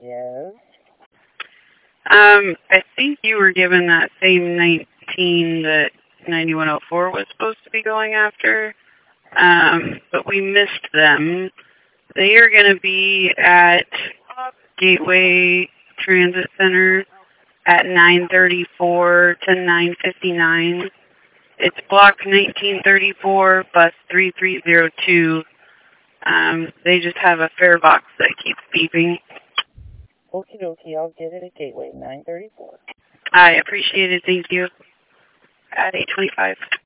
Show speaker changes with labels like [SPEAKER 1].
[SPEAKER 1] Yes.
[SPEAKER 2] I think you were given that same 19 that 9104 was supposed to be going after, but we missed them. They are going to be at Gateway Transit Center at 9:34 to 9:59. It's block 1934, bus 3302. They just have a fare box that keeps beeping.
[SPEAKER 1] Okie dokie, I'll get it at Gateway, 934.
[SPEAKER 2] I appreciate it. Thank you. At 8:25.